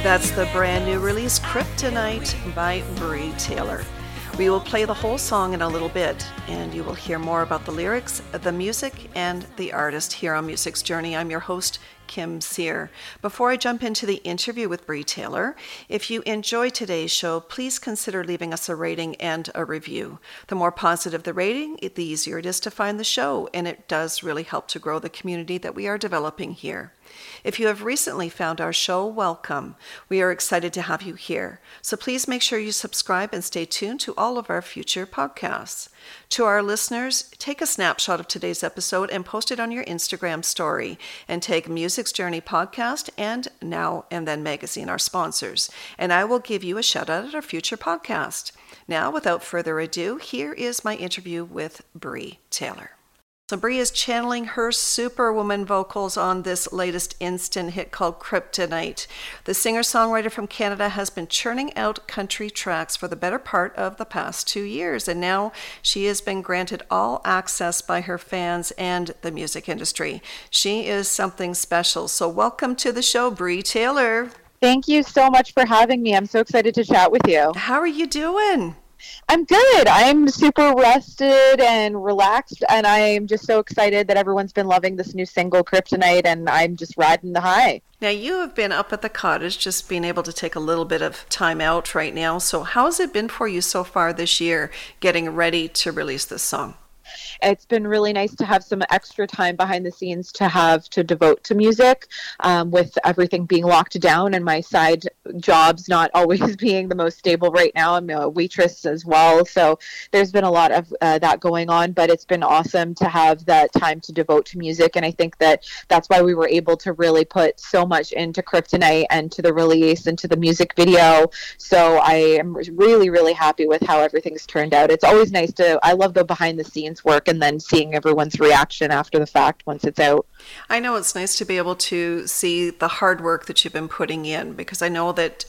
That's the brand new release, Kryptonite by Brie Taylor. We will play the whole song in a little bit, and you will hear more about the lyrics, the music, and the artist here on Music's Journey. I'm your host, Kim Sear. Before I jump into the interview with Brie Taylor, if you enjoyed today's show, please consider leaving us a rating and a review. The more positive the rating, the easier it is to find the show, and it does really help to grow the community that we are developing here. If you have recently found our show, welcome. We are excited to have you here. So please make sure you subscribe and stay tuned to all of our future podcasts. To our listeners, take a snapshot of today's episode and post it on your Instagram story, and tag Music's Journey Podcast and Now and Then Magazine, our sponsors, and I will give you a shout out at our future podcast. Now, without further ado, here is my interview with Brie Taylor. So Brie is channeling her superwoman vocals on this latest instant hit called Kryptonite. The singer-songwriter from Canada has been churning out country tracks for the better part of the past 2 years, and now she has been granted all access by her fans and the music industry. She is something special. So welcome to the show, Brie Taylor. Thank you so much for having me. I'm so excited to chat with you. How are you doing? I'm good. I'm super rested and relaxed, and I'm just so excited that everyone's been loving this new single, Kryptonite, and I'm just riding the high. Now, you have been up at the cottage, just being able to take a little bit of time out right now. So how has it been for you so far this year, getting ready to release this song? It's been really nice to have some extra time behind the scenes to have to devote to music, with everything being locked down and my side jobs not always being the most stable right now. I'm a waitress as well, so there's been a lot of that going on, but it's been awesome to have that time to devote to music, and I think that that's why we were able to really put so much into Kryptonite and to the release and to the music video. So I am really, really happy with how everything's turned out. It's always nice I love the behind the scenes work and then seeing everyone's reaction after the fact once it's out. I know it's nice to be able to see the hard work that you've been putting in, because I know that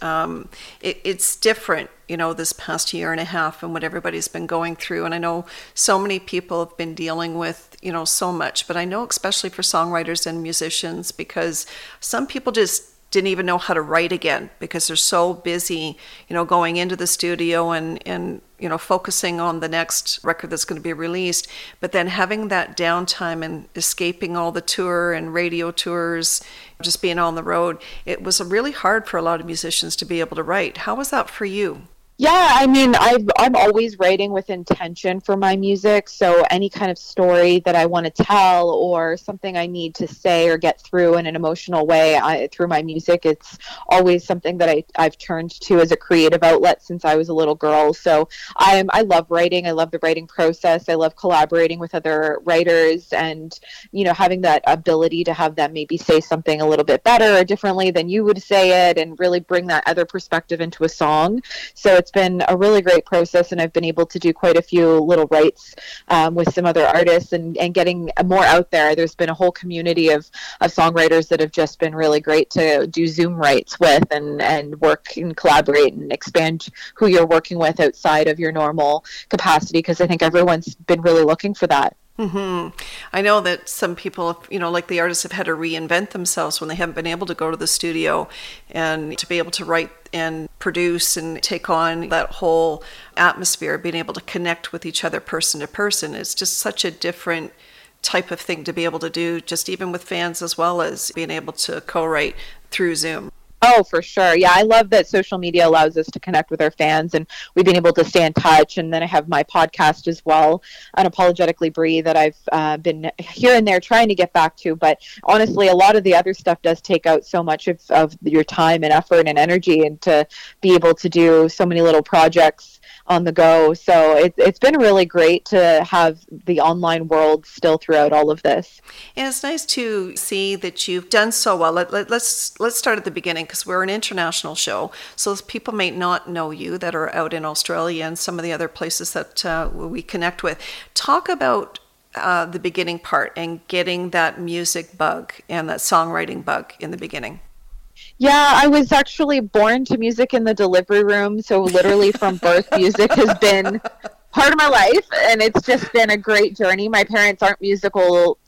it's different, this past year and a half and what everybody's been going through. And I know so many people have been dealing with, so much, but I know especially for songwriters and musicians, because some people just didn't even know how to write again because they're so busy, going into the studio and focusing on the next record that's going to be released. But then having that downtime and escaping all the tour and radio tours, just being on the road, it was really hard for a lot of musicians to be able to write. How was that for you? Yeah, I mean, I'm always writing with intention for my music, so any kind of story that I want to tell or something I need to say or get through in an emotional way through my music, it's always something that I've turned to as a creative outlet since I was a little girl. So I love writing. I love the writing process. I love collaborating with other writers and, having that ability to have them maybe say something a little bit better or differently than you would say it and really bring that other perspective into a song. So it's been a really great process, and I've been able to do quite a few little writes with some other artists and getting more out there. There's been a whole community of songwriters that have just been really great to do Zoom writes with and work and collaborate and expand who you're working with outside of your normal capacity, because I think everyone's been really looking for that. Mm-hmm. I know that some people, like the artists, have had to reinvent themselves when they haven't been able to go to the studio, and to be able to write and produce and take on that whole atmosphere, being able to connect with each other person to person. It's just such a different type of thing to be able to do, just even with fans, as well as being able to co-write through Zoom. Oh, for sure. Yeah, I love that social media allows us to connect with our fans, and we've been able to stay in touch. And then I have my podcast as well, Unapologetically Brie, that I've been here and there trying to get back to. But honestly, a lot of the other stuff does take out so much of your time and effort and energy, and to be able to do so many little projects on the go. So it's been really great to have the online world still throughout all of this. And it's nice to see that you've done so well. Let's start at the beginning, because we're an international show. So people may not know you that are out in Australia and some of the other places that we connect with. Talk about the beginning part and getting that music bug and that songwriting bug in the beginning. Yeah, I was actually born to music in the delivery room. So literally from birth, music has been part of my life, and it's just been a great journey. My parents aren't musical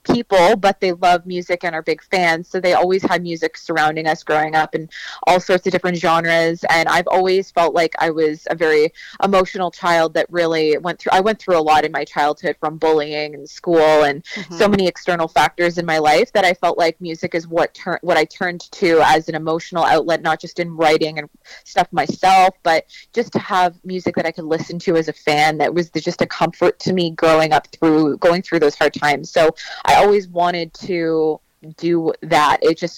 people, but they love music and are big fans. So they always had music surrounding us growing up and all sorts of different genres. And I've always felt like I was a very emotional child that really I went through a lot in my childhood, from bullying and school and so many external factors in my life, that I felt like music is what I turned to as an emotional outlet, not just in writing and stuff myself, but just to have music that I could listen to as a fan that was just a comfort to me going through those hard times. So I always wanted to do that.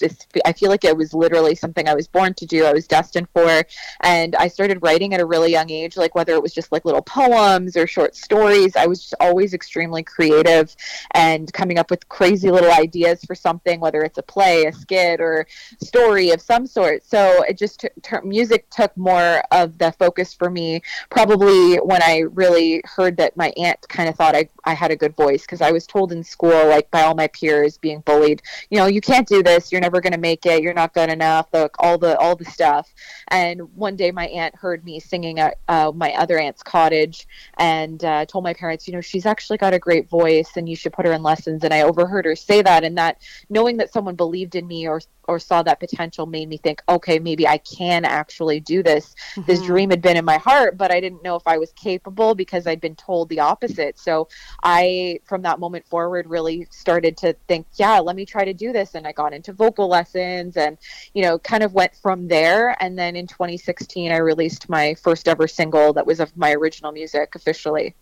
I feel like it was literally something I was born to do. I was destined for. And I started writing at a really young age, like whether it was just like little poems or short stories. I was just always extremely creative and coming up with crazy little ideas for something, whether it's a play, a skit, or story of some sort. So it just music took more of the focus for me, probably when I really heard that my aunt kind of thought I had a good voice, because I was told in school, like by all my peers, being bullied, you can't do this, you're never going to make it, you're not good enough, all the stuff. And one day my aunt heard me singing at my other aunt's cottage, and told my parents, she's actually got a great voice and you should put her in lessons. And I overheard her say that, and that knowing that someone believed in me or saw that potential made me think, okay, maybe I can actually do this. This dream had been in my heart, but I didn't know if I was capable because I'd been told the opposite. So I, from that moment forward, really started to think, yeah, let me try to do this. And I got into vocal lessons and, kind of went from there. And then in 2016, I released my first ever single that was of my original music officially.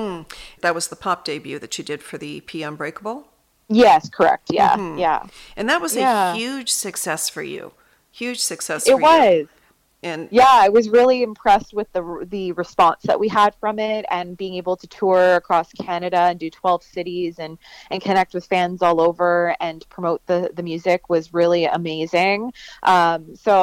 That was the pop debut that you did for the EP Unbreakable? Yes, correct. Yeah, yeah. And that was a huge success for you. Huge success for you. It was. And yeah, I was really impressed with the response that we had from it, and being able to tour across Canada and do 12 cities and connect with fans all over and promote the music was really amazing. So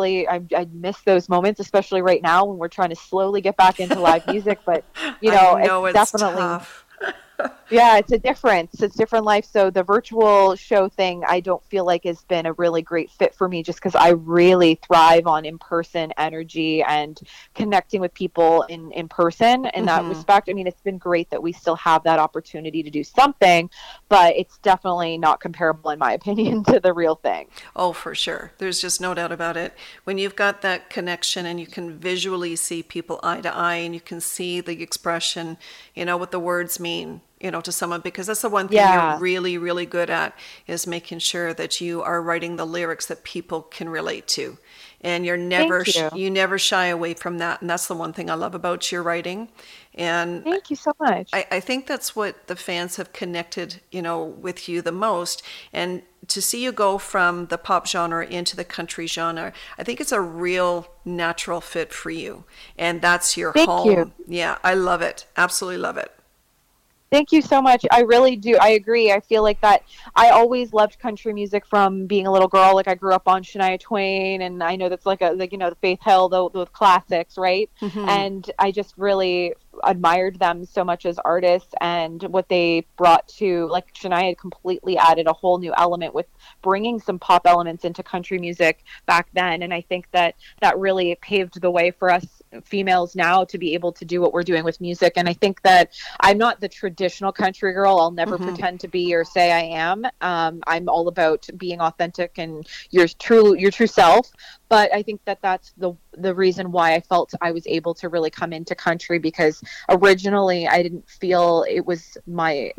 I miss those moments, especially right now when we're trying to slowly get back into live music. But it's definitely tough. Yeah, it's a difference. It's different life. So the virtual show thing, I don't feel like has been a really great fit for me, just because I really thrive on in-person energy and connecting with people in person in that respect. I mean, it's been great that we still have that opportunity to do something, but it's definitely not comparable, in my opinion, to the real thing. Oh, for sure. There's just no doubt about it. When you've got that connection and you can visually see people eye to eye and you can see the expression, what the words mean, to someone, because that's the one thing you're really, really good at, is making sure that you are writing the lyrics that people can relate to. And you never shy away from that. And that's the one thing I love about your writing. And thank you so much. I think that's what the fans have connected, with you the most. And to see you go from the pop genre into the country genre, I think it's a real natural fit for you. And that's your home. Thank you. Yeah, I love it. Absolutely love it. Thank you so much. I really do. I agree. I feel like that I always loved country music from being a little girl. Like I grew up on Shania Twain, and I know that's the Faith Hill, the classics, right? And I just really admired them so much as artists, and what they brought to, like Shania had completely added a whole new element with bringing some pop elements into country music back then. And I think that really paved the way for us females now to be able to do what we're doing with music. And I think that I'm not the traditional country girl. I'll never pretend to be or say I am. I'm all about being authentic and your true self. But I think that that's the reason why I felt I was able to really come into country, because originally I didn't feel it was my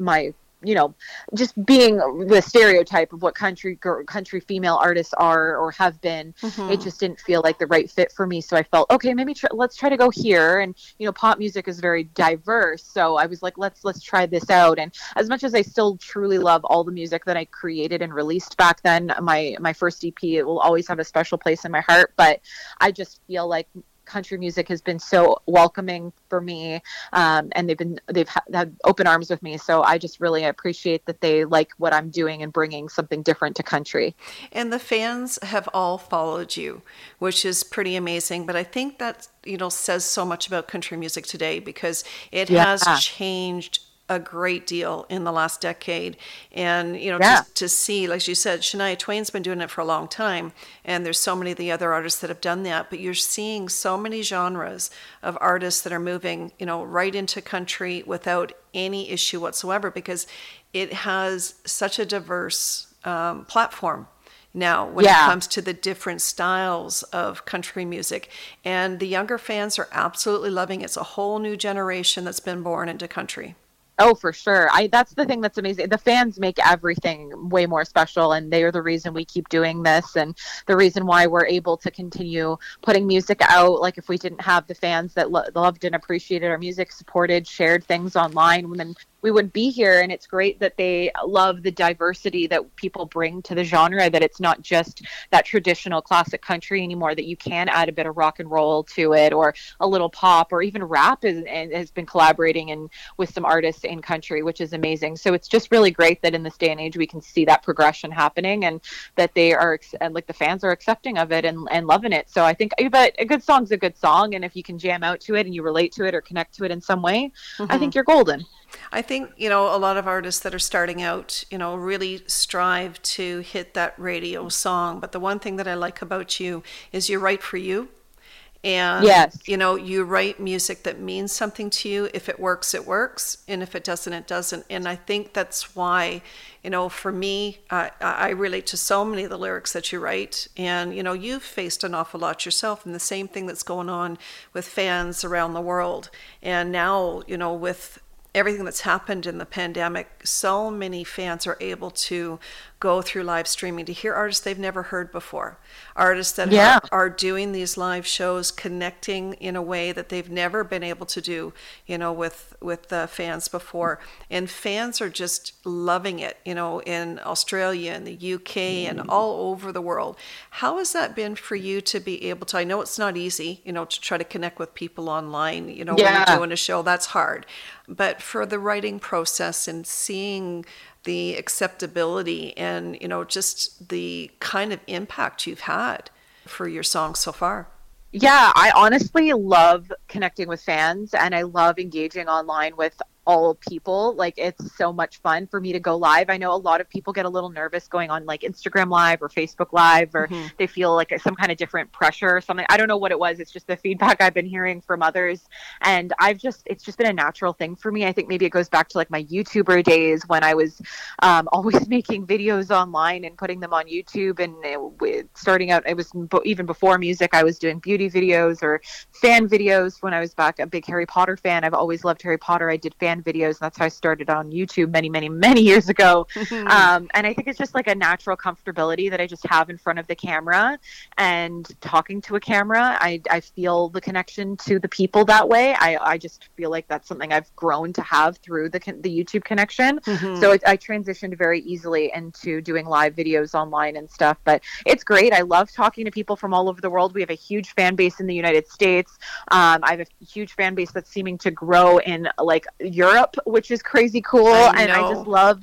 just being the stereotype of what country female artists are or have been. It just didn't feel like the right fit for me. So I felt, okay, maybe let's try to go here. And, pop music is very diverse. So I was like, let's try this out. And as much as I still truly love all the music that I created and released back then, my first EP, it will always have a special place in my heart. But I just feel like country music has been so welcoming for me, and they've had open arms with me. So I just really appreciate that they like what I'm doing and bringing something different to country. And the fans have all followed you, which is pretty amazing. But I think that says so much about country music today, because it has changed a great deal in the last decade. And, Yeah. just to see, like you said, Shania Twain's been doing it for a long time. And there's so many of the other artists that have done that. But you're seeing so many genres of artists that are moving, right into country without any issue whatsoever, because it has such a diverse platform now when it comes to the different styles of country music. And the younger fans are absolutely loving it. It's a whole new generation that's been born into country. Oh, for sure. That's the thing that's amazing. The fans make everything way more special, and they are the reason we keep doing this, and the reason why we're able to continue putting music out. Like, if we didn't have the fans that loved and appreciated our music, supported, shared things online, then we wouldn't be here. And it's great that they love the diversity that people bring to the genre, that it's not just that traditional classic country anymore, that you can add a bit of rock and roll to it, or a little pop, or even rap has been collaborating with some artists in country, which is amazing. So it's just really great that in this day and age we can see that progression happening, and that they are, and like the fans are accepting of it and loving it. So I think a good song's a good song, and if you can jam out to it and you relate to it or connect to it in some way, I think you're golden. I think, a lot of artists that are starting out, really strive to hit that radio song. But the one thing that I like about you is you write for you. And, yes. You write music that means something to you. If it works, it works. And if it doesn't, it doesn't. And I think that's why, for me, I relate to so many of the lyrics that you write. And, you've faced an awful lot yourself, and the same thing that's going on with fans around the world. And now, with everything that's happened in the pandemic, so many fans are able to go through live streaming to hear artists they've never heard before. Artists that are doing these live shows, connecting in a way that they've never been able to do, with the fans before. And fans are just loving it, in Australia and the UK and all over the world. How has that been for you to be able to, I know it's not easy, to try to connect with people online, when you're doing a show, that's hard. But for the writing process and seeing the acceptability and, just the kind of impact you've had for your songs so far. Yeah, I honestly love connecting with fans, and I love engaging online with all people. Like, it's so much fun for me to go live. I know a lot of people get a little nervous going on like Instagram Live or Facebook Live, or they feel like some kind of different pressure or something. I don't know what it was. It's just the feedback I've been hearing from others. And it's just been a natural thing for me. I think maybe it goes back to like my YouTuber days when I was always making videos online and putting them on YouTube. And starting out, it was even before music, I was doing beauty videos or fan videos when I was back a big Harry Potter fan. I've always loved Harry Potter. I did fan videos, and that's how I started on YouTube many, many, many years ago. And I think it's just like a natural comfortability that I just have in front of the camera and talking to a camera. I feel the connection to the people that way. I just feel like that's something I've grown to have through the YouTube connection. So I transitioned very easily into doing live videos online and stuff. But it's great. I love talking to people from all over the world. We have a huge fan base in the United States. I have a huge fan base that's seeming to grow in like Europe, which is crazy cool. And I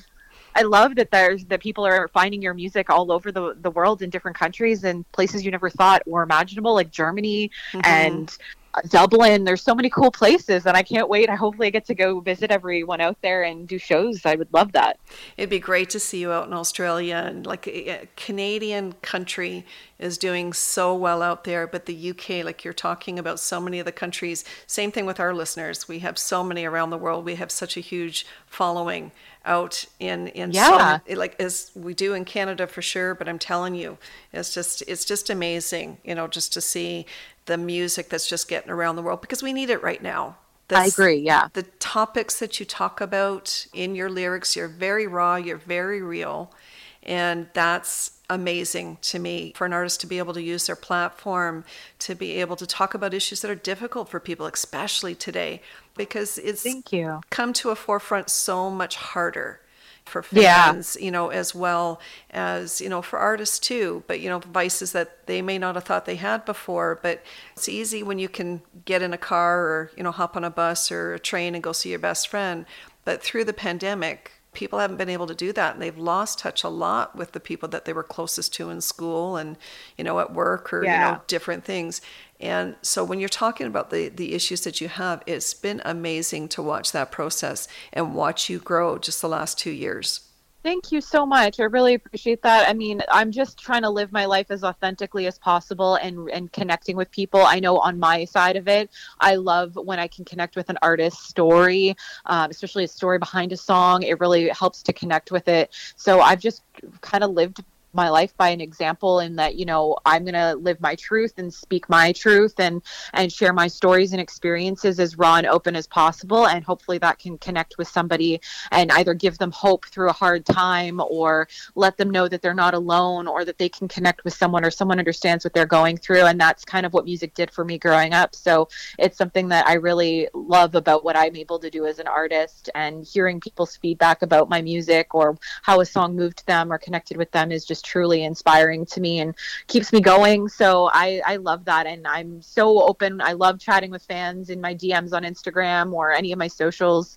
love that people are finding your music all over the world in different countries and places you never thought were imaginable, like Germany and Dublin. There's so many cool places, and I can't wait. Hopefully I get to go visit everyone out there and do shows. I would love that. It'd be great to see you out in Australia, and like Canadian country is doing so well out there, but the UK, like you're talking about so many of the countries, same thing with our listeners. We have so many around the world. We have such a huge following out in so, like as we do in Canada for sure, but I'm telling you, it's just amazing, just to see the music that's just getting around the world, because we need it right now. I agree, yeah. The topics that you talk about in your lyrics, you're very raw, you're very real, and that's amazing to me for an artist to be able to use their platform to be able to talk about issues that are difficult for people, especially today, because it's come to a forefront so much harder for fans, as well as, for artists too, but, vices that they may not have thought they had before. But it's easy when you can get in a car or, hop on a bus or a train and go see your best friend. But through the pandemic, people haven't been able to do that, and they've lost touch a lot with the people that they were closest to in school and, at work or, different things. And so when you're talking about the issues that you have, it's been amazing to watch that process and watch you grow just the last 2 years. Thank you so much. I really appreciate that. I mean, I'm just trying to live my life as authentically as possible and connecting with people. I know on my side of it, I love when I can connect with an artist's story, especially a story behind a song. It really helps to connect with it. So I've just kind of lived my life by an example in that, I'm going to live my truth and speak my truth and share my stories and experiences as raw and open as possible. And hopefully that can connect with somebody and either give them hope through a hard time or let them know that they're not alone or that they can connect with someone or someone understands what they're going through. And that's kind of what music did for me growing up. So it's something that I really love about what I'm able to do as an artist, and hearing people's feedback about my music or how a song moved them or connected with them is just truly inspiring to me and keeps me going. So I love that, and I'm so open. I love chatting with fans in my DMs on Instagram or any of my socials.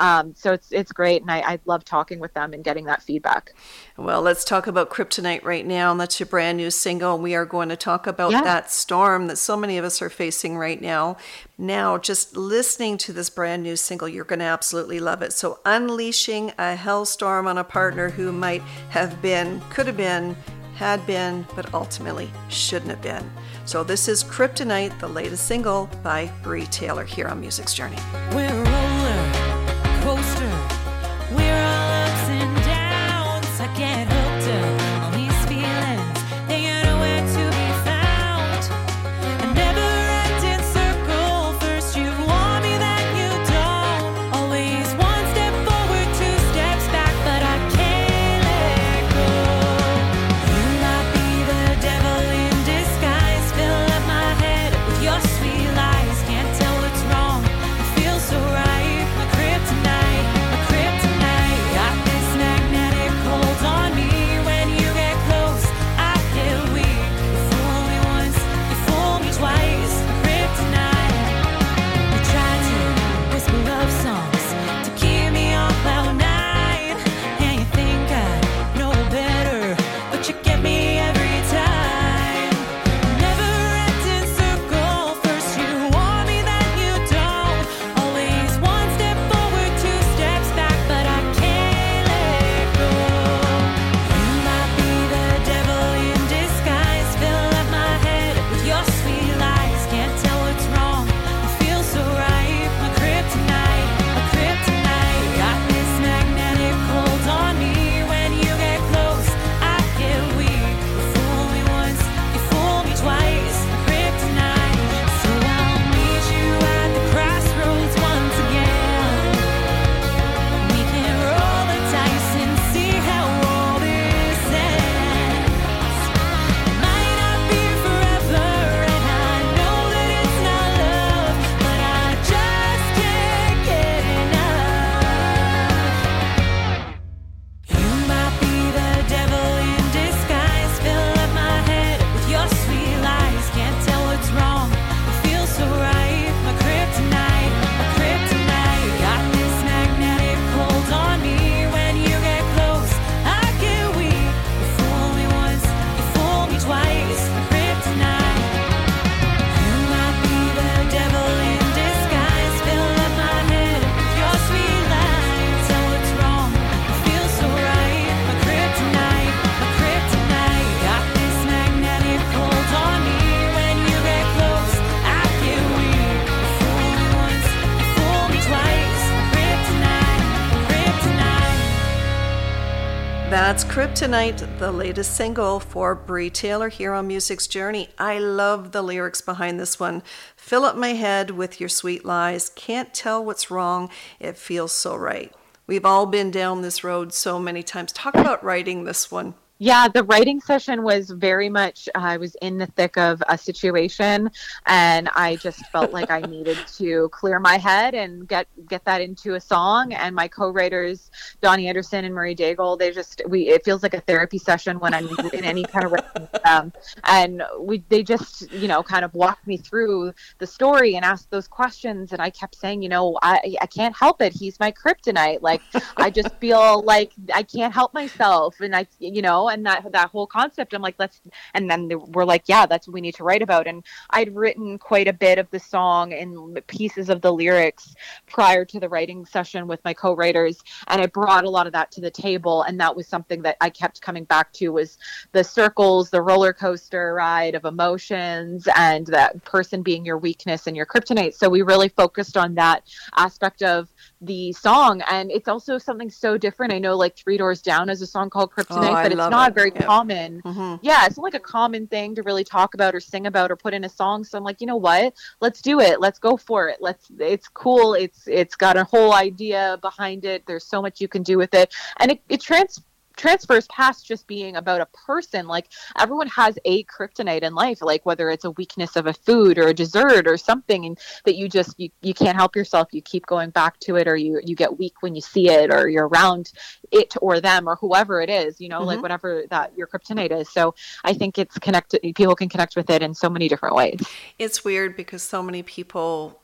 So it's great, and I love talking with them and getting that feedback. Well, let's talk about Kryptonite right now, and that's your brand new single. And we are going to talk about that storm that so many of us are facing right now. Now, just listening to this brand new single, you're going to absolutely love it. So unleashing a hellstorm on a partner who might have been, could have been, had been, but ultimately shouldn't have been. So this is Kryptonite, the latest single by Brie Taylor here on Music's Journey. We're a roller coaster. We're all ups and downs. I get hooked up on these feelings. They are nowhere to be found. A never-ending circle. First you want me, then you don't. Always one step forward, two steps back, but I can't let go. You might be the devil in disguise. Fill up my head with your sweet lies. Can't tell what's wrong. It feels so right. My kryptonite, my kryptonite. Got this magnetic hold on me. When you get close, I get weak. You fool me once, you fool me twice. My kryptonite. You tried to whisper love songs to keep me on cloud nine, and you think I know better, but you get me every time. Never-ending circle. First you want me, then you don't. Always one step forward, two steps back, but I can't let go. You might be the devil in disguise. Fill up my head with your sweet lies. Can't tell what's wrong. It feels so right. My kryptonite, my kryptonite. Got this magnetic hold on me. When you get close, I get weak. You fool me once, you fool me twice. My kryptonite. So I'll meet you at the crossroads once again. We can roll the dice and see how all this ends. It might not be forever, and I know that it's not love, but I just can't get enough. You might be the devil in disguise. Fill up my head with your sweet lies. Can't tell what's wrong. It feels so right. My kryptonite, my kryptonite. Got this magnetic hold on me. When you get close, I get weak. You fool me once, you fool me twice. My kryptonite. You might be the devil in disguise. Fill up my head with your sweet lies. Tell what's wrong. It feels so right. My kryptonite, my kryptonite. Got this magnetic hold on me. When you get close, I get weak. You fool me once, you fool me twice. My kryptonite, my kryptonite. That's Kryptonite, the latest single for Brie Taylor here on Music's Journey. I love the lyrics behind this one. Fill up my head with your sweet lies. Can't tell what's wrong. It feels so right. We've all been down this road so many times. Talk about writing this one. Yeah, the writing session was very much, I was in the thick of a situation, and I just felt like I needed to clear my head and get that into a song. And my co-writers, Donnie Anderson and Marie Daigle, it feels like a therapy session when I'm in any kind of writing with them. And they just, kind of walked me through the story and asked those questions. And I kept saying, I can't help it. He's my kryptonite. Like, I just feel like I can't help myself. And and that whole concept, I'm like, and then we're like, yeah, that's what we need to write about. And I'd written quite a bit of the song and pieces of the lyrics prior to the writing session with my co-writers, and I brought a lot of that to the table. And that was something that I kept coming back to, was the circles, the roller coaster ride of emotions, and that person being your weakness and your kryptonite. So we really focused on that aspect of the song. And it's also something so different. I know, like, Three Doors Down is a song called Kryptonite, but it's not very common. Mm-hmm. Yeah, it's not like a common thing to really talk about or sing about or put in a song. So I'm like, you know what? Let's do it. Let's go for it. It's cool. It's got a whole idea behind it. There's so much you can do with it. And it transfers past just being about a person. Like, everyone has a kryptonite in life, like whether it's a weakness of a food or a dessert or something, and that you can't help yourself. You keep going back to it, or you get weak when you see it, or you're around it or them or whoever it is, mm-hmm. like whatever that your kryptonite is. So I think it's connected. People can connect with it in so many different ways. It's weird because so many people,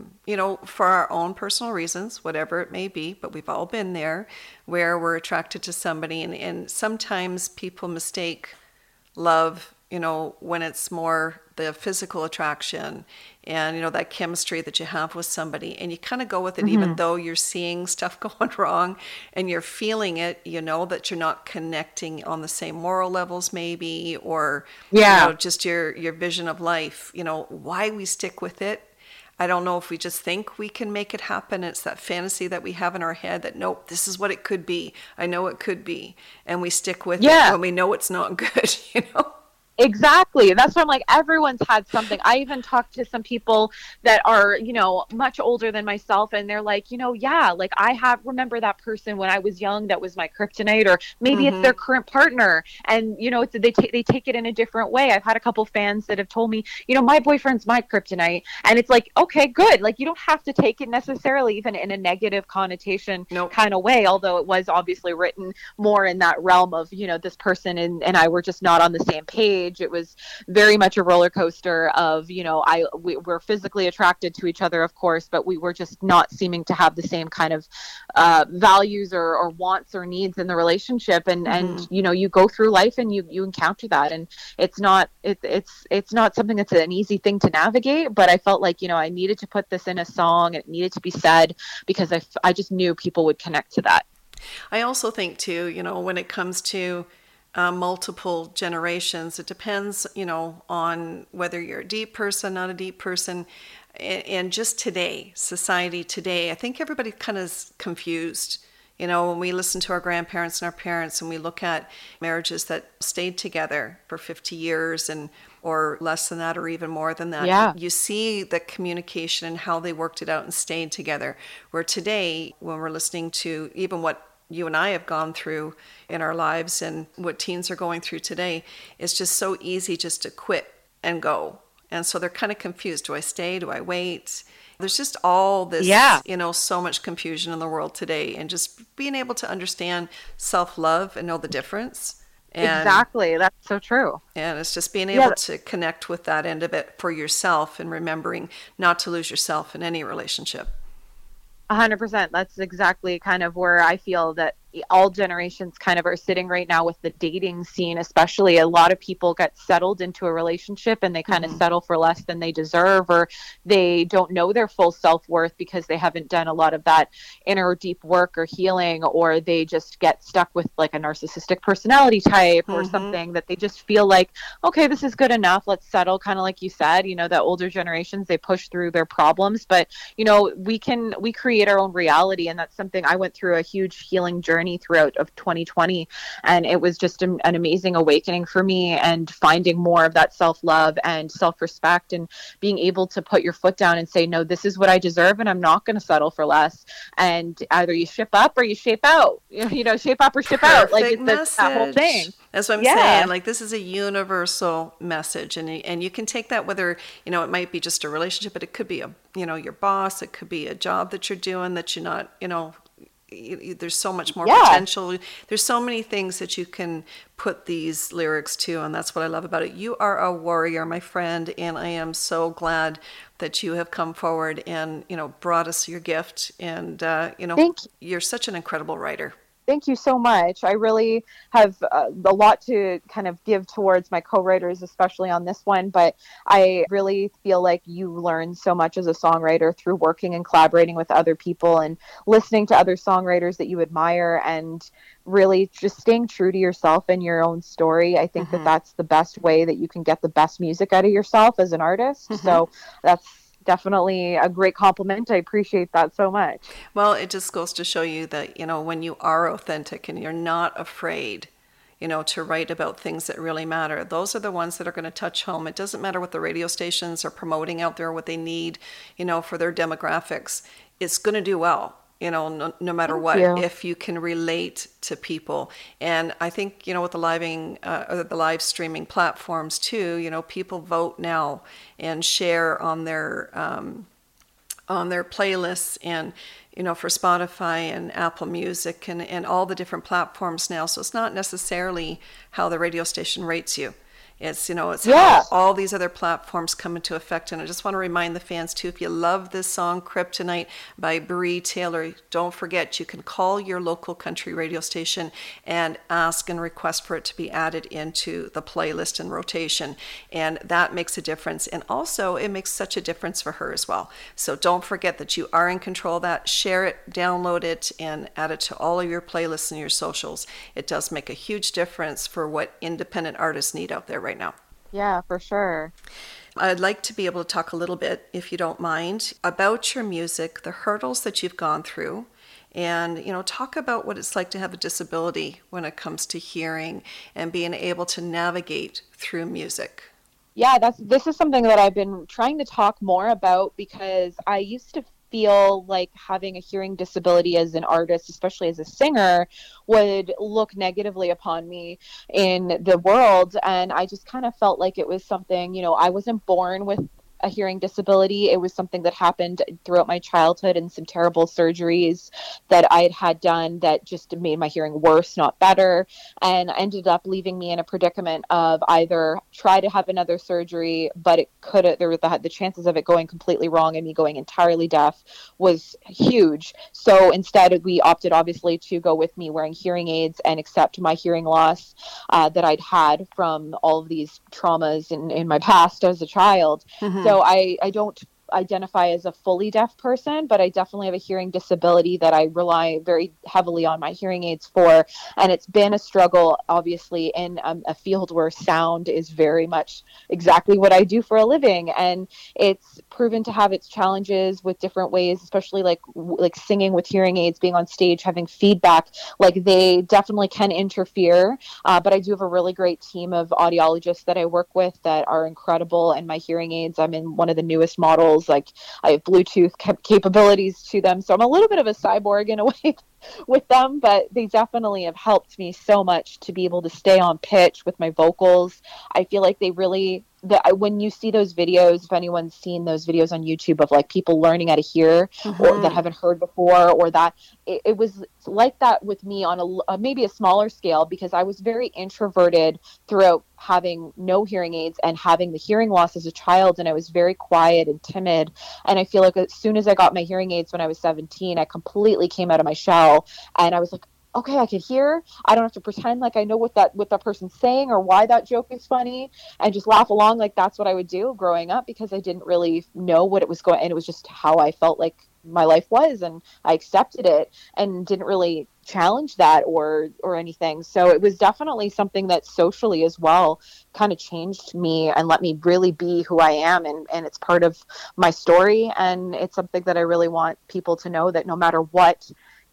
for our own personal reasons, whatever it may be, but we've all been there, where we're attracted to somebody, and sometimes people mistake love, when it's more the physical attraction and, that chemistry that you have with somebody, and you kind of go with it, mm-hmm. even though you're seeing stuff going wrong and you're feeling it, that you're not connecting on the same moral levels maybe, or, just your vision of life, why we stick with it. I don't know if we just think we can make it happen. It's that fantasy that we have in our head that, nope, this is what it could be. I know it could be. And we stick with it when we know it's not good, Exactly. That's why I'm like, everyone's had something. I even talked to some people that are, much older than myself, and they're like, like I remember that person when I was young that was my kryptonite, or maybe mm-hmm. it's their current partner, and they take it in a different way. I've had a couple fans that have told me, my boyfriend's my kryptonite, and it's like, okay, good. Like, you don't have to take it necessarily even in a negative connotation kind of way, although it was obviously written more in that realm of, this person and I were just not on the same page. It was very much a roller coaster of, we're physically attracted to each other, of course, but we were just not seeming to have the same kind of values or wants or needs in the relationship. And, mm-hmm. and you go through life and you encounter that. And it's not something that's an easy thing to navigate. But I felt like, I needed to put this in a song. It needed to be said because I just knew people would connect to that. I also think, too, when it comes to multiple generations, it depends, on whether you're a deep person, not a deep person. And just today, society today, I think everybody kind of is confused. When we listen to our grandparents and our parents and we look at marriages that stayed together for 50 years or less than that, or even more than that, you see the communication and how they worked it out and stayed together. Where today, when we're listening to even what you and I have gone through in our lives and what teens are going through today, it's just so easy just to quit and go. And so they're kind of confused. Do I stay? Do I wait? There's just all this, so much confusion in the world today, and just being able to understand self-love and know the difference. Exactly. That's so true. And it's just being able to connect with that end of it for yourself and remembering not to lose yourself in any relationship. 100%. That's exactly kind of where I feel that all generations kind of are sitting right now with the dating scene, especially. A lot of people get settled into a relationship and they kind of settle for less than they deserve, or they don't know their full self-worth because they haven't done a lot of that inner deep work or healing, or they just get stuck with like a narcissistic personality type or something that they just feel like, okay, this is good enough, let's settle. Kind of like you said, that older generations, they push through their problems, but we create our own reality. And that's something I went through a huge healing journey journey throughout of 2020. And it was just an amazing awakening for me, and finding more of that self-love and self-respect, and being able to put your foot down and say, no, this is what I deserve, and I'm not going to settle for less. And either you ship up or you shape out, shape up or ship out. Like that whole thing. That's what I'm saying. Like, this is a universal message, and you can take that whether, it might be just a relationship, but it could be your boss, it could be a job that you're doing that you're not, there's so much more potential. There's so many things that you can put these lyrics to, and that's what I love about it. You are a warrior, my friend, and I am so glad that you have come forward and, brought us your gift. And, you're such an incredible writer. Thank you so much. I really have a lot to kind of give towards my co-writers, especially on this one. But I really feel like you learn so much as a songwriter through working and collaborating with other people and listening to other songwriters that you admire, and really just staying true to yourself and your own story. I think that that's the best way that you can get the best music out of yourself as an artist. So that's definitely a great compliment. I appreciate that so much. Well, it just goes to show you that, when you are authentic and you're not afraid, to write about things that really matter, those are the ones that are going to touch home. It doesn't matter what the radio stations are promoting out there, what they need, for their demographics. It's going to do well. No matter what, if you can relate to people. And I think, with the live streaming platforms too, people vote now and share on their playlists, and, for Spotify and Apple Music and all the different platforms now. So it's not necessarily how the radio station rates you. It's, it's how all these other platforms come into effect. And I just want to remind the fans too, if you love this song, Kryptonite by Brie Taylor, don't forget, you can call your local country radio station and ask and request for it to be added into the playlist and rotation. And that makes a difference. And also it makes such a difference for her as well. So don't forget that you are in control of that. Share it, download it, and add it to all of your playlists and your socials. It does make a huge difference for what independent artists need out there right now. Yeah, for sure. I'd like to be able to talk a little bit, if you don't mind, about your music, the hurdles that you've gone through, and, talk about what it's like to have a disability when it comes to hearing and being able to navigate through music. Yeah, this is something that I've been trying to talk more about, because I used to feel like having a hearing disability as an artist, especially as a singer, would look negatively upon me in the world. And I just kind of felt like it was something, I wasn't born with a hearing disability. It was something that happened throughout my childhood, and some terrible surgeries that I had done that just made my hearing worse, not better, and ended up leaving me in a predicament of either try to have another surgery, but the chances of it going completely wrong and me going entirely deaf was huge. So instead, we opted obviously to go with me wearing hearing aids and accept my hearing loss that I'd had from all of these traumas in my past as a child. So I don't identify as a fully deaf person, but I definitely have a hearing disability that I rely very heavily on my hearing aids for. And it's been a struggle, obviously, in a field where sound is very much exactly what I do for a living. And it's proven to have its challenges with different ways, especially like singing with hearing aids, being on stage, having feedback, like they definitely can interfere. But I do have a really great team of audiologists that I work with that are incredible. And my hearing aids, I'm in one of the newest models. Like I have Bluetooth capabilities to them. So I'm a little bit of a cyborg in a way with them, but they definitely have helped me so much to be able to stay on pitch with my vocals. I feel like they really, when you see those videos, if anyone's seen those videos on YouTube of like people learning how to hear or that haven't heard before, or that it was like that with me on maybe a smaller scale, because I was very introverted throughout having no hearing aids and having the hearing loss as a child. And I was very quiet and timid. And I feel like as soon as I got my hearing aids when I was 17, I completely came out of my shell, and I was like, okay, I can hear. I don't have to pretend like I know what that person's saying or why that joke is funny, and just laugh along. Like that's what I would do growing up, because I didn't really know what it was going, and it was just how I felt like my life was, and I accepted it and didn't really challenge that or anything. So it was definitely something that socially as well kind of changed me and let me really be who I am, and it's part of my story, and it's something that I really want people to know, that no matter what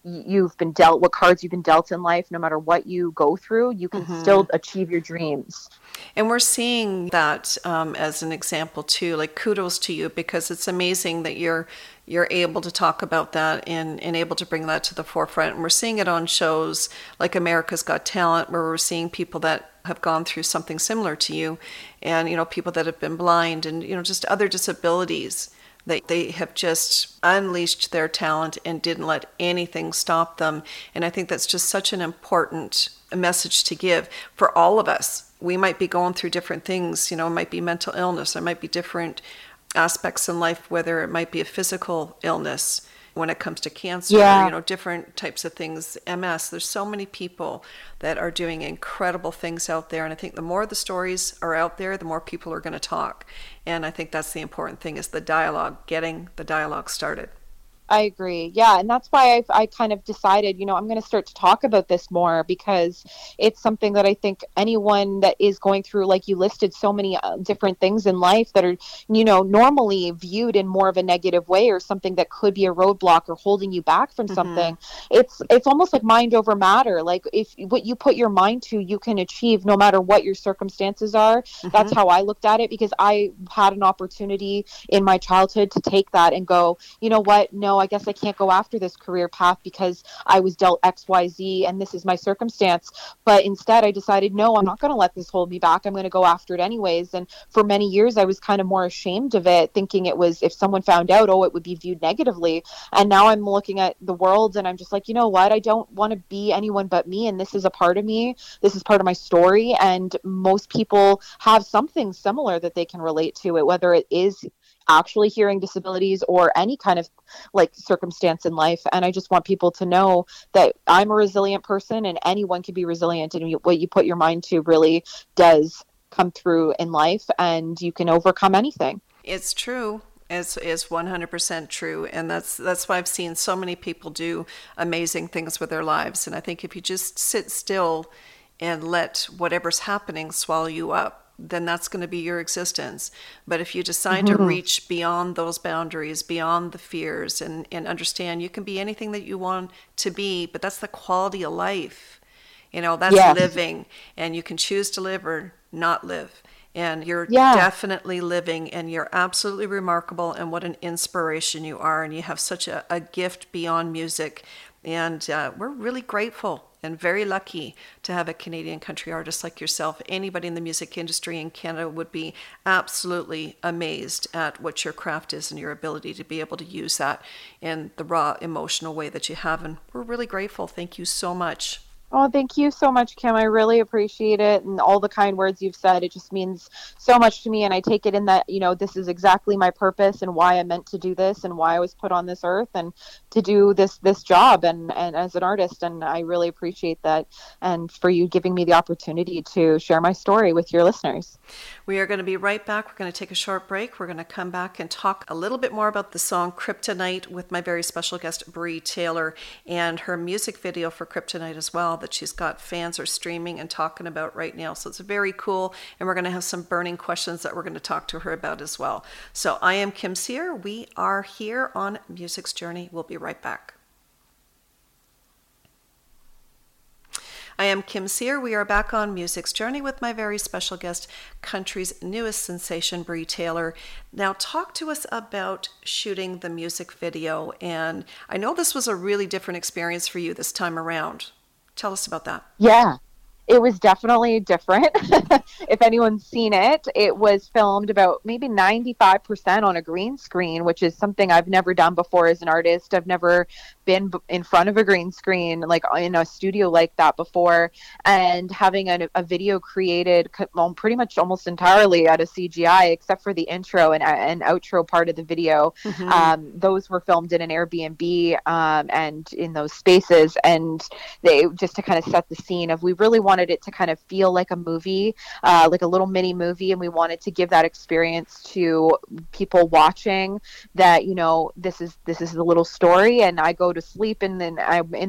you've been dealt, what cards you've been dealt in life, no matter what you go through, you can still achieve your dreams. And we're seeing that as an example too. Like, kudos to you, because it's amazing that you're able to talk about that and able to bring that to the forefront. And we're seeing it on shows like America's Got Talent, where we're seeing people that have gone through something similar to you, and people that have been blind, and just other disabilities. They have just unleashed their talent and didn't let anything stop them. And I think that's just such an important message to give for all of us. We might be going through different things, it might be mental illness, there might be different aspects in life, whether it might be a physical illness when it comes to cancer, different types of things, MS. There's so many people that are doing incredible things out there. And I think the more the stories are out there, the more people are going to talk. And I think that's the important thing, is the dialogue, getting the dialogue started. I agree. Yeah. And that's why I kind of decided, I'm going to start to talk about this more, because it's something that I think anyone that is going through, like you listed, so many different things in life that are, normally viewed in more of a negative way, or something that could be a roadblock or holding you back from something. It's almost like mind over matter. Like, if what you put your mind to, you can achieve no matter what your circumstances are. That's how I looked at it, because I had an opportunity in my childhood to take that and go, you know what? No, I guess I can't go after this career path because I was dealt XYZ and this is my circumstance. But instead I decided, no, I'm not going to let this hold me back. I'm going to go after it anyways. And for many years I was kind of more ashamed of it, thinking it was, if someone found out, it would be viewed negatively. And now I'm looking at the world and I'm just like, you know what? I don't want to be anyone but me. And this is a part of me. This is part of my story. And most people have something similar that they can relate to it, whether it is actually hearing disabilities or any kind of circumstance in life. And I just want people to know that I'm a resilient person, and anyone can be resilient, and what you put your mind to really does come through in life, and you can overcome anything. It's true. Is 100% true. And that's why I've seen so many people do amazing things with their lives. And I think if you just sit still and let whatever's happening swallow you up, then that's going to be your existence. But if you decide to reach beyond those boundaries, beyond the fears, and understand you can be anything that you want to be, but that's the quality of life. That's living, and you can choose to live or not live. And you're definitely living, and you're absolutely remarkable, and what an inspiration you are. And you have such a gift beyond music. And we're really grateful and very lucky to have a Canadian country artist like yourself. Anybody in the music industry in Canada would be absolutely amazed at what your craft is and your ability to be able to use that in the raw emotional way that you have. And we're really grateful. Thank you so much. Oh, thank you so much, Kim. I really appreciate it, and all the kind words you've said. It just means so much to me, and I take it in that, this is exactly my purpose and why I meant to do this and why I was put on this earth and to do this job and as an artist, and I really appreciate that, and for you giving me the opportunity to share my story with your listeners. We are going to be right back. We're going to take a short break. We're going to come back and talk a little bit more about the song Kryptonite with my very special guest, Brie Taylor, and her music video for Kryptonite as well, that she's got fans are streaming and talking about right now. So it's very cool. And we're going to have some burning questions that we're going to talk to her about as well. So I am Kim Sear. We are here on Music's Journey. We'll be right back. I am Kim Sear. We are back on Music's Journey with my very special guest, country's newest sensation, Brie Taylor. Now, talk to us about shooting the music video. And I know this was a really different experience for you this time around. Tell us about that. Yeah. It was definitely different. If anyone's seen it, it was filmed about maybe 95% on a green screen, which is something I've never done before as an artist. I've never been in front of a green screen, like in a studio like that before. And having a video created pretty much almost entirely out of CGI, except for the intro and outro part of the video. Those were filmed in an Airbnb and in those spaces. And they just to kind of set the scene of, we really wanted it to kind of feel like a movie, like a little mini movie, and we wanted to give that experience to people watching, that this is the little story, and I go to sleep and then I'm in this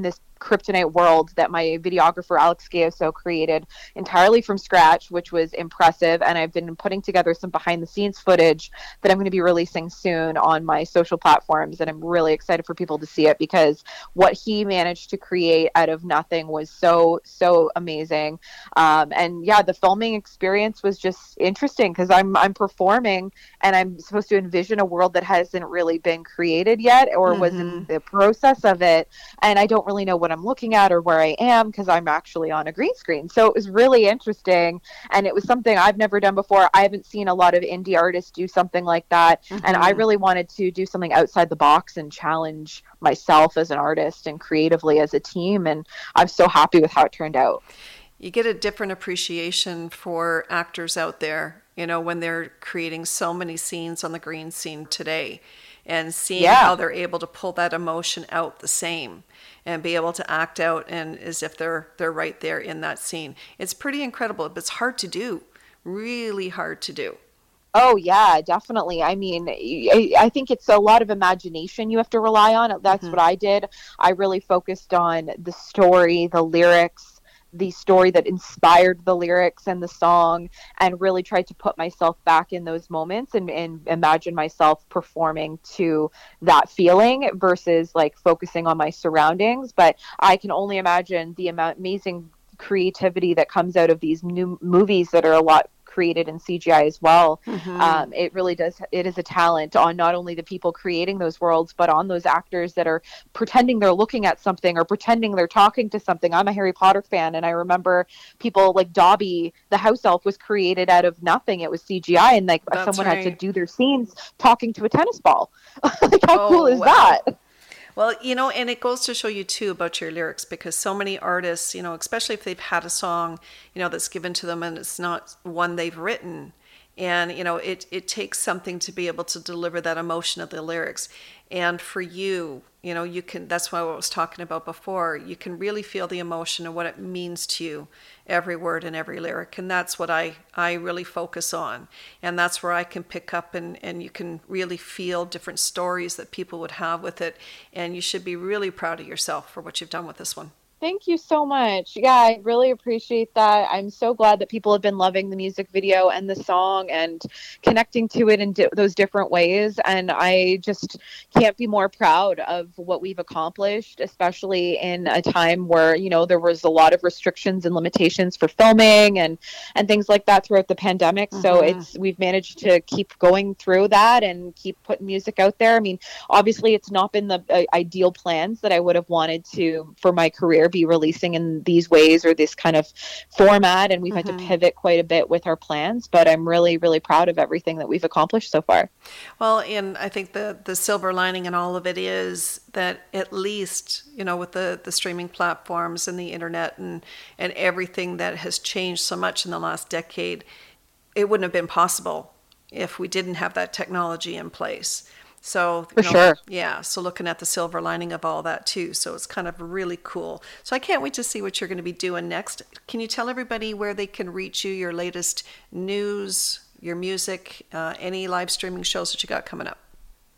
Kryptonite world that my videographer Alex Gayoso created entirely from scratch, which was impressive. And I've been putting together some behind the scenes footage that I'm going to be releasing soon on my social platforms. And I'm really excited for people to see it, because what he managed to create out of nothing was so, so amazing. And yeah, the filming experience was just interesting, because I'm performing and I'm supposed to envision a world that hasn't really been created yet, or was in the process of it. And I don't really know what I'm looking at or where I am, because I'm actually on a green screen. So it was really interesting. And it was something I've never done before. I haven't seen a lot of indie artists do something like that. And I really wanted to do something outside the box and challenge myself as an artist and creatively as a team. And I'm so happy with how it turned out. You get a different appreciation for actors out there, you know, when they're creating so many scenes on the green scene today, and seeing how they're able to pull that emotion out the same and be able to act out and as if they're right there in that scene. It's pretty incredible, but it's hard to do, really hard to do. Oh, yeah, definitely. I mean, I think it's a lot of imagination you have to rely on. That's what I did. I really focused on the story, the lyrics, the story that inspired the lyrics and the song, and really tried to put myself back in those moments and imagine myself performing to that feeling versus like focusing on my surroundings. But I can only imagine the amazing creativity that comes out of these new movies that are a lot created in CGI as well. It really does. It is a talent on not only the people creating those worlds, but on those actors that are pretending they're looking at something or pretending they're talking to something. I'm a Harry Potter fan, and I remember people like Dobby, the house elf, was created out of nothing. It was CGI, and like someone had to do their scenes talking to a tennis ball. Like, how cool is that? Well, you know, and it goes to show you too about your lyrics, because so many artists, you know, especially if they've had a song, you know, that's given to them and it's not one they've written. And, you know, it takes something to be able to deliver that emotion of the lyrics. And for you, you know, you can, that's what I was talking about before, you can really feel the emotion and what it means to you, every word and every lyric. And that's what I really focus on. And that's where I can pick up and you can really feel different stories that people would have with it. And you should be really proud of yourself for what you've done with this one. Thank you so much. Yeah, I really appreciate that. I'm so glad that people have been loving the music video and the song and connecting to it in those different ways. And I just can't be more proud of what we've accomplished, especially in a time where, you know, there was a lot of restrictions and limitations for filming and things like that throughout the pandemic. So we've managed to keep going through that and keep putting music out there. I mean, obviously it's not been the ideal plans that I would have wanted to for my career be releasing in these ways or this kind of format, and we've had to pivot quite a bit with our plans, but I'm really, really proud of everything that we've accomplished so far. Well, and I think the silver lining in all of it is that at least, you know, with the streaming platforms and the internet and everything that has changed so much in the last decade, it wouldn't have been possible if we didn't have that technology in place. So, for sure. Yeah. So looking at the silver lining of all that too. So it's kind of really cool. So I can't wait to see what you're going to be doing next. Can you tell everybody where they can reach you, your latest news, your music, any live streaming shows that you got coming up?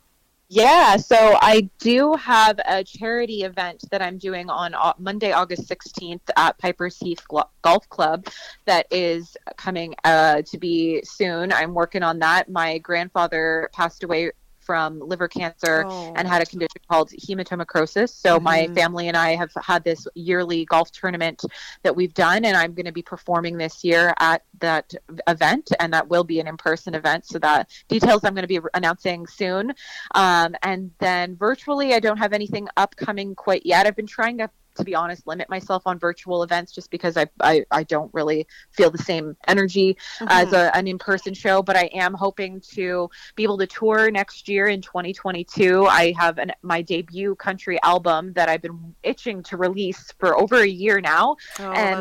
Yeah, so I do have a charity event that I'm doing on Monday, August 16th at Piper's Heath Golf Club that is coming to be soon. I'm working on that. My grandfather passed away from liver cancer and had a condition called hematomacrosis. So my family and I have had this yearly golf tournament that we've done, and I'm going to be performing this year at that event, and that will be an in-person event. So that details I'm going to be announcing soon. And then virtually, I don't have anything upcoming quite yet. I've been trying to be honest, limit myself on virtual events just because I don't really feel the same energy as an in-person show, but I am hoping to be able to tour next year in 2022. I have my debut country album that I've been itching to release for over a year now. And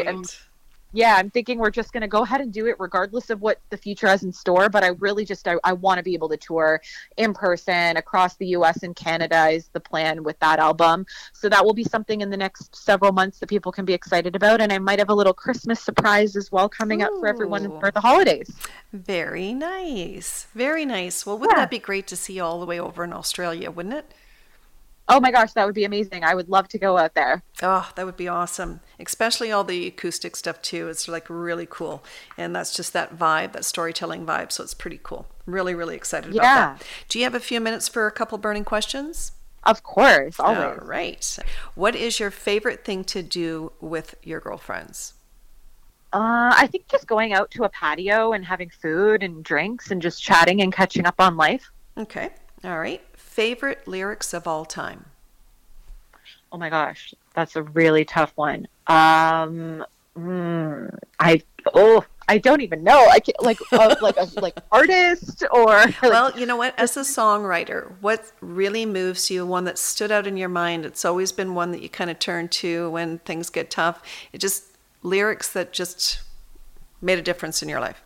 I'm thinking we're just going to go ahead and do it regardless of what the future has in store. But I really I want to be able to tour in person across the US and Canada is the plan with that album. So that will be something in the next several months that people can be excited about. And I might have a little Christmas surprise as well coming up for everyone for the holidays. Very nice. Very nice. Well, wouldn't that be great to see you all the way over in Australia, wouldn't it? Oh my gosh, that would be amazing. I would love to go out there. Oh, that would be awesome. Especially all the acoustic stuff too. It's like really cool. And that's just that vibe, that storytelling vibe. So it's pretty cool. Really, really excited about Yeah, that. Do you have a few minutes for a couple burning questions? of course, All always. right. What is your favorite thing to do with your girlfriends? I think just going out to a patio and having food and drinks and just chatting and catching up on life. Okay. All right. Favorite lyrics of all time? Oh my gosh, that's a really tough one. I don't even know. I can't, like artist or like, Well, you know what? As a songwriter, what really moves you, one that stood out in your mind, it's always been one that you kind of turn to when things get tough. It just lyrics that just made a difference in your life.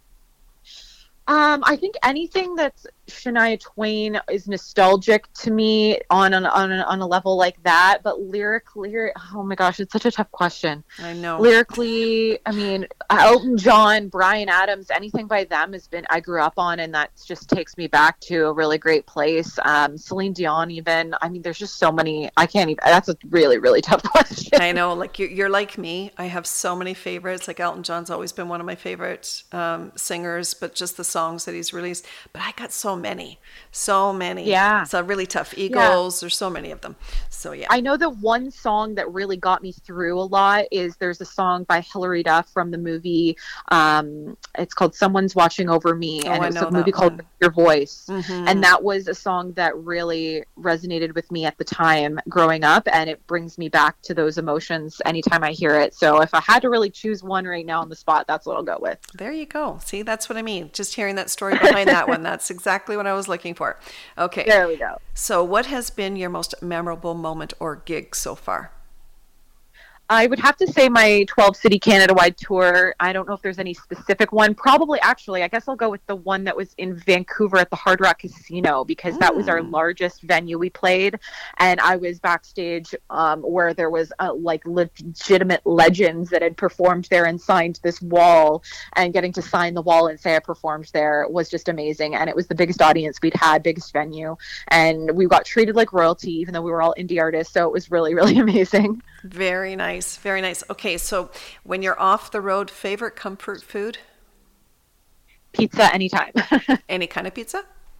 I think anything that's Shania Twain is nostalgic to me on a level like that. But lyrically, oh my gosh, it's such a tough question. I know. Lyrically, I mean, Elton John, Bryan Adams, anything by them I grew up on, and that just takes me back to a really great place. Celine Dion, even. I mean, there's just so many. I can't even. That's a really, really tough question. I know, like you're like me. I have so many favorites. Like Elton John's always been one of my favorite singers, but just the songs that he's released. But I got so many. Yeah. So really tough. Eagles. There's so many of them. So yeah. I know the one song that really got me through a lot is there's a song by Hilary Duff from the movie. It's called Someone's Watching Over Me. Oh, And I it was know a movie that called one. Your Voice. Mhm. And that was a song that really resonated with me at the time growing up. And it brings me back to those emotions anytime I hear it. So if I had to really choose one right now on the spot, that's what I'll go with. There you go. See, that's what I mean. Just hearing that story behind that one. That's exactly what I was looking for. Okay. There we go. So what has been your most memorable moment or gig so far? I would have to say my 12 city Canada wide tour. I don't know if there's any specific one. Probably, actually, I guess I'll go with the one that was in Vancouver at the Hard Rock Casino because that was our largest venue we played. And I was backstage where there was like legitimate legends that had performed there and signed this wall. And getting to sign the wall and say I performed there was just amazing. And it was the biggest audience we'd had, biggest venue. And we got treated like royalty, even though we were all indie artists. So it was really, really amazing. Very nice. Very nice. Okay, so when you're off the road, favorite comfort food? Pizza anytime. Any kind of pizza?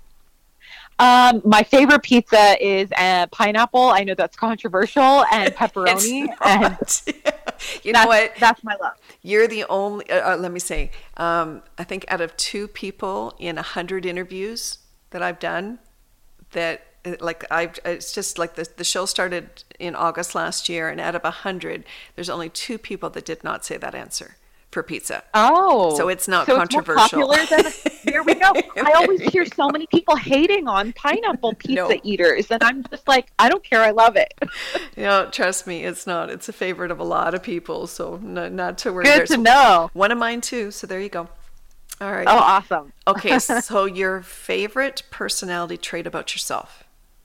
My favorite pizza is pineapple. I know that's controversial, and pepperoni. It's And not. You know what? That's my love. You're the only, let me say, I think out of 2 people in 100 interviews that I've done, that it's just like the show started in August last year, and out of 100, there's only 2 people that did not say that answer for pizza. Oh, So it's not so controversial. It's more popular than, there we go. I always hear so many people hating on pineapple pizza No. eaters, and I'm just like, I don't care. I love it. No, trust me, it's not. It's a favorite of a lot of people, so not to worry. Good There's to know. one of mine too, so there you go. All right. Oh, awesome. Okay, so your favorite personality trait about yourself?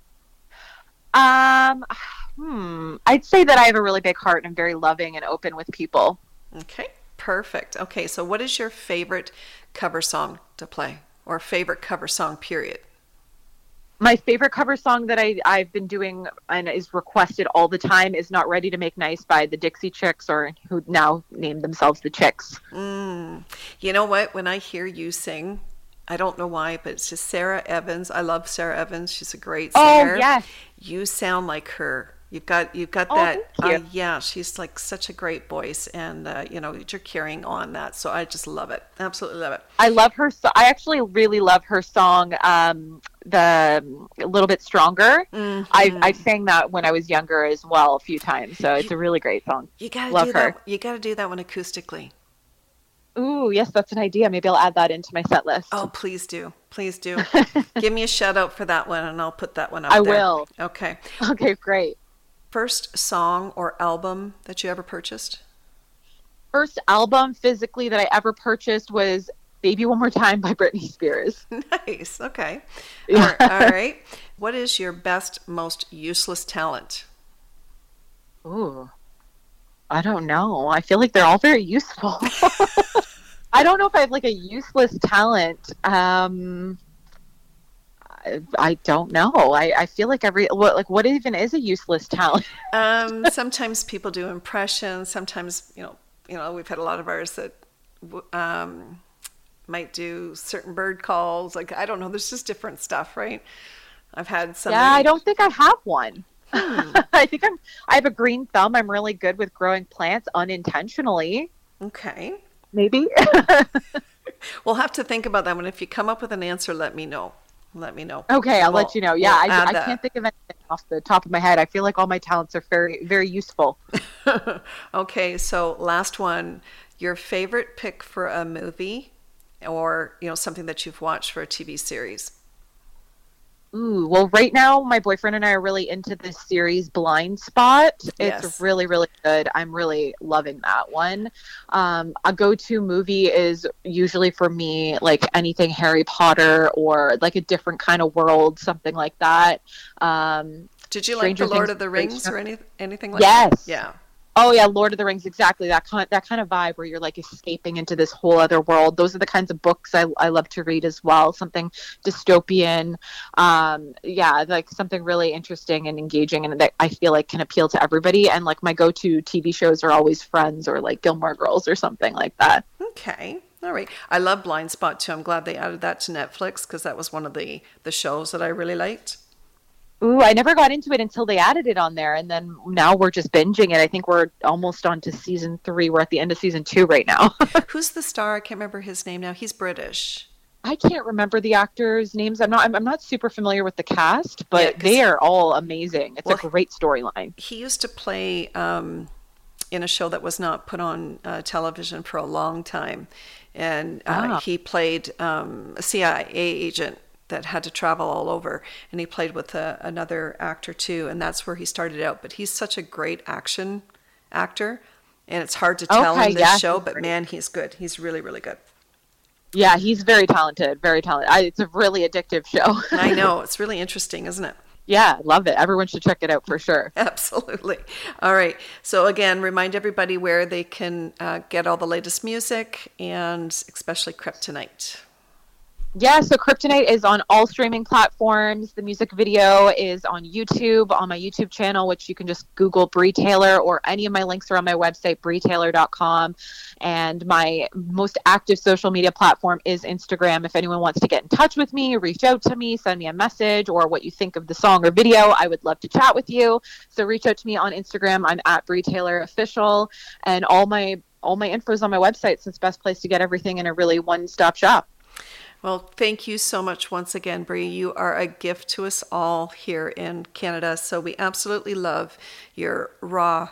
I'd say that I have a really big heart and I'm very loving and open with people. Okay, perfect. Okay, so what is your favorite cover song to play, or favorite cover song, period? My favorite cover song that I've been doing and is requested all the time is Not Ready to Make Nice by the Dixie Chicks, or who now named themselves the Chicks. You know what? When I hear you sing, I don't know why, but it's just Sarah Evans. I love Sarah Evans. She's a great singer. Oh, yes. You sound like her. You've got Oh, that. thank you. Yeah, she's like such a great voice, and you're carrying on that. So I just love it. Absolutely love it. I love her. I actually really love her song, the A Little Bit Stronger. I sang that when I was younger as well a few times. So it's a really great song. You gotta Love do her. that. You gotta do that one acoustically. Ooh, yes, that's an idea. Maybe I'll add that into my set list. Oh, please do. Please do. Give me a shout out for that one, and I'll put that one up I there. will. Okay. Okay, great. First song or album that you ever purchased? First album physically that I ever purchased was Baby One More Time by Britney Spears. Nice. Okay. Yeah. All right. What is your best, most useless talent? Ooh, I don't know. I feel like they're all very useful. I don't know if I have like a useless talent. I don't know. I feel like what even is a useless talent? Sometimes people do impressions. Sometimes, we've had a lot of artists that might do certain bird calls. Like, I don't know. There's just different stuff, right? I've had some. Yeah, I don't think I have one. I think I have a green thumb. I'm really good with growing plants unintentionally. Okay. Maybe. We'll have to think about that one. If you come up with an answer, let me know. Okay, I'll let you know. Yeah, I that. can't think of anything off the top of my head. I feel like all my talents are very, very useful. Okay, so last one. Your favorite pick for a movie or, something that you've watched for a TV series? Ooh, well, right now, my boyfriend and I are really into this series Blind Spot. Yes. It's really, really good. I'm really loving that one. A go-to movie is usually for me, like anything Harry Potter or like a different kind of world, something like that. Did you like The Lord of the Rings or anything like that? Yes. Yeah. Oh yeah, Lord of the Rings, exactly. That kind of vibe where you're like escaping into this whole other world. Those are the kinds of books I love to read as well. Something dystopian, like something really interesting and engaging, and that I feel like can appeal to everybody. And like my go-to TV shows are always Friends or like Gilmore Girls or something like that. Okay. All right. I love Blind Spot too. I'm glad they added that to Netflix because that was one of the shows that I really liked. Ooh, I never got into it until they added it on there, and then now we're just binging it. I think we're almost on to season 3. We're at the end of season 2 right now. Who's the star? I can't remember his name now. He's British. I can't remember the actors' names. I'm not super familiar with the cast, but they are all amazing. It's a great storyline. He used to play in a show that was not put on television for a long time, and he played a CIA agent that had to travel all over, and he played with another actor too, and that's where he started out. But he's such a great action actor, and it's hard to tell in this show, but man, he's good. He's really, really good. Yeah, he's very talented, very talented. It's a really addictive show. I know. It's really interesting, isn't it? Yeah, love it. Everyone should check it out for sure. Absolutely. All right. So again, remind everybody where they can get all the latest music, and especially Kryptonite. Yeah, so Kryptonite is on all streaming platforms. The music video is on YouTube, on my YouTube channel, which you can just Google Bree Taylor, or any of my links are on my website, breetaylor.com. And my most active social media platform is Instagram. If anyone wants to get in touch with me, reach out to me, send me a message, or what you think of the song or video, I would love to chat with you. So reach out to me on Instagram. I'm at Bree Taylor Official, and all my info is on my website. So it's the best place to get everything in a really one-stop shop. Well, thank you so much once again, Bree. You are a gift to us all here in Canada. So we absolutely love your raw,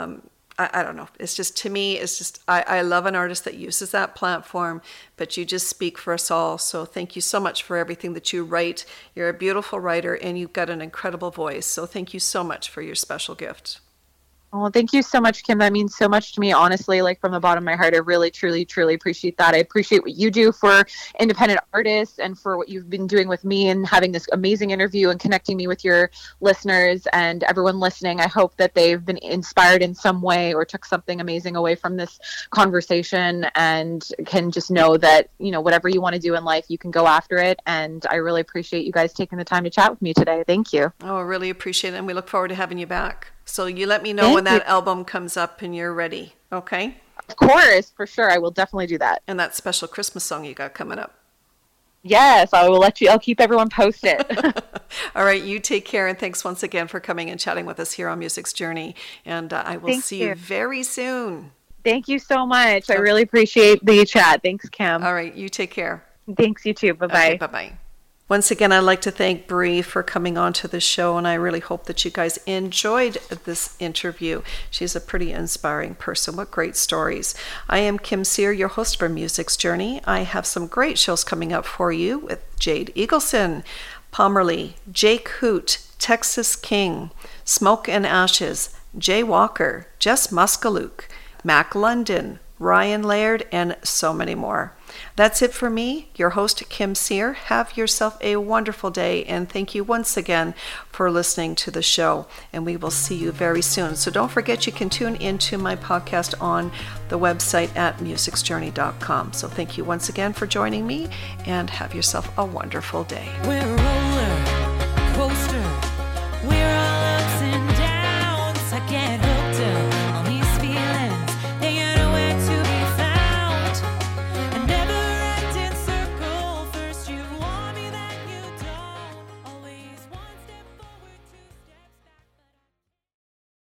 I don't know. It's just, to me, I love an artist that uses that platform, but you just speak for us all. So thank you so much for everything that you write. You're a beautiful writer, and you've got an incredible voice. So thank you so much for your special gift. Oh, thank you so much, Kim. That means so much to me, honestly, like from the bottom of my heart. I really, truly, truly appreciate that. I appreciate what you do for independent artists and for what you've been doing with me and having this amazing interview and connecting me with your listeners and everyone listening. I hope that they've been inspired in some way or took something amazing away from this conversation and can just know that, whatever you want to do in life, you can go after it. And I really appreciate you guys taking the time to chat with me today. Thank you. Oh, I really appreciate it. And we look forward to having you back. So you let me know when that album comes up and you're ready, okay? Of course, for sure. I will definitely do that. And that special Christmas song you got coming up. Yes, I'll keep everyone posted. All right, you take care, and thanks once again for coming and chatting with us here on Music's Journey. And I will see you very soon. Thank you so much. I really appreciate the chat. Thanks, Kim. All right, you take care. Thanks, you too. Bye-bye. Okay, bye-bye. Once again, I'd like to thank Bree for coming on to the show, and I really hope that you guys enjoyed this interview. She's a pretty inspiring person. What great stories. I am Kim Sear, your host for Music's Journey. I have some great shows coming up for you with Jade Eagleson, Pomerly, Jake Hoot, Texas King, Smoke and Ashes, Jay Walker, Jess Muskaluk, Mac London, Ryan Laird, and so many more. That's it for me, your host, Kim Sear. Have yourself a wonderful day, and thank you once again for listening to the show, and we will see you very soon. So don't forget, you can tune into my podcast on the website at musicsjourney.com. So thank you once again for joining me, and have yourself a wonderful day.